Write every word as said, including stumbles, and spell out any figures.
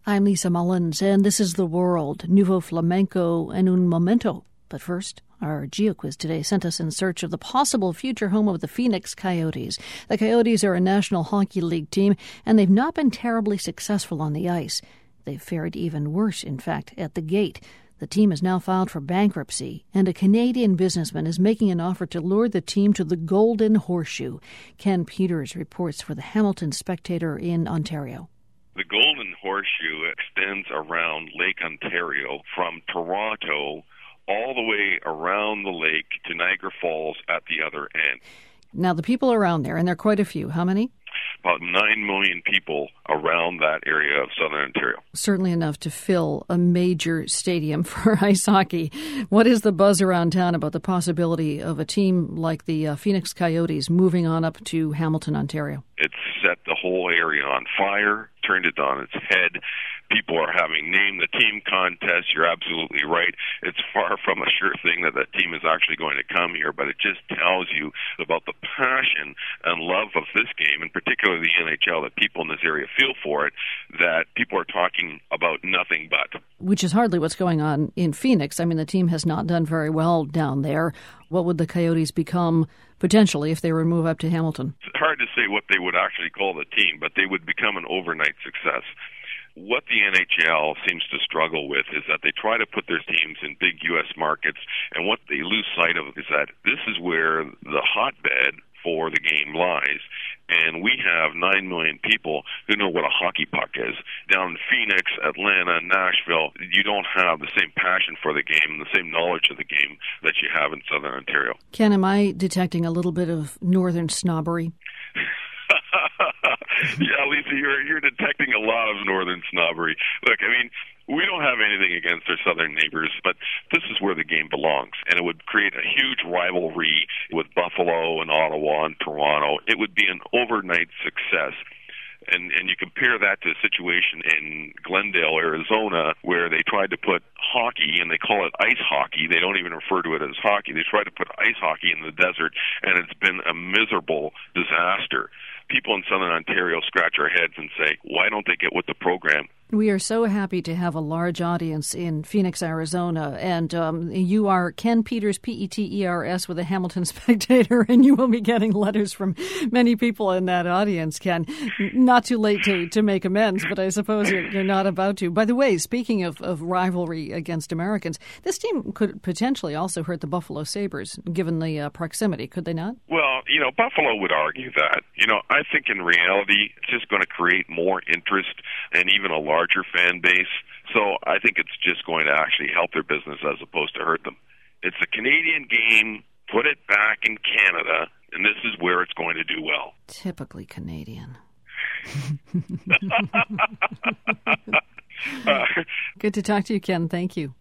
I'm Lisa Mullins, and this is The World, Nuevo Flamenco en un momento. But first, our GeoQuiz today sent us in search of the possible future home of the Phoenix Coyotes. The Coyotes are a National Hockey League team, and they've not been terribly successful on the ice. They've fared even worse, in fact, at the gate. The team has now filed for bankruptcy, and a Canadian businessman is making an offer to lure the team to the Golden Horseshoe. Ken Peters reports for the Hamilton Spectator in Ontario. The Golden Horseshoe extends around Lake Ontario from Toronto all the way around the lake to Niagara Falls at the other end. Now, the people around there, and there are quite a few, how many? About nine million people around that area of southern Ontario. Certainly enough to fill a major stadium for ice hockey. What is the buzz around town about the possibility of a team like the uh, Phoenix Coyotes moving on up to Hamilton, Ontario? It's set the whole area on fire, turned it on its head. People are having name the team contests. You're absolutely right. It's far from a sure thing that that team is actually going to come here, but it just tells you about the passion and love of this game, and particularly the N H L, that people in this area feel for it, that people are talking about nothing but. Which is hardly what's going on in Phoenix. I mean, the team has not done very well down there. What would the Coyotes become potentially if they were to move up to Hamilton? It's hard to say what they would actually call the team, but they would become an overnight success. What the N H L seems to struggle with is that they try to put their teams in big U S markets, and what they lose sight of is that this is where the hotbed for the game lies, and we have nine million people who know what a hockey puck is. Down in Phoenix, Atlanta, Nashville, you don't have the same passion for the game and the same knowledge of the game that you have in southern Ontario. Ken, am I detecting a little bit of northern snobbery? Yeah, Lisa, you're you're detecting a lot of northern snobbery. Look, I mean, we don't have anything against our southern neighbors, but this is where the game belongs, and it would create a huge rivalry with Buffalo and Ottawa and Toronto. It would be an overnight success. And and you compare that to a situation in Glendale, Arizona, where they tried to put hockey, and they call it ice hockey. They don't even refer to it as hockey. They tried to put ice hockey in the desert, and it's been a miserable disaster. People in southern Ontario scratch our heads and say, why don't they get with the program? We are so happy to have a large audience in Phoenix, Arizona, and um, you are Ken Peters, P E T E R S, with the Hamilton Spectator, and you will be getting letters from many people in that audience, Ken. Not too late to, to make amends, but I suppose you're, you're not about to. By the way, speaking of, of rivalry against Americans, this team could potentially also hurt the Buffalo Sabres, given the uh, proximity, could they not? Well, you know, Buffalo would argue that. You know, I think in reality, it's just going to create more interest and even a larger larger fan base, so I think it's just going to actually help their business as opposed to hurt them. It's a Canadian game, put it back in Canada, and this is where it's going to do well. Typically Canadian. uh, Good to talk to you, Ken. Thank you.